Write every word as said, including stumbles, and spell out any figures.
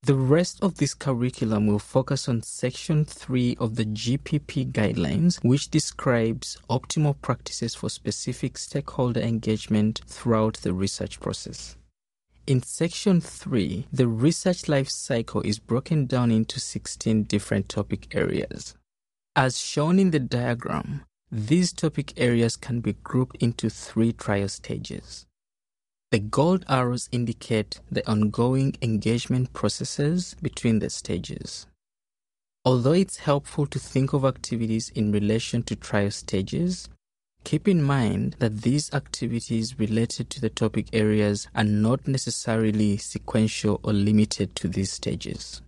The rest of this curriculum will focus on Section three of the G P P guidelines, which describes optimal practices for specific stakeholder engagement throughout the research process. In Section three, the research life cycle is broken down into sixteen different topic areas. As shown in the diagram, these topic areas can be grouped into three trial stages. The gold arrows indicate the ongoing engagement processes between the stages. Although it's helpful to think of activities in relation to trial stages, keep in mind that these activities related to the topic areas are not necessarily sequential or limited to these stages.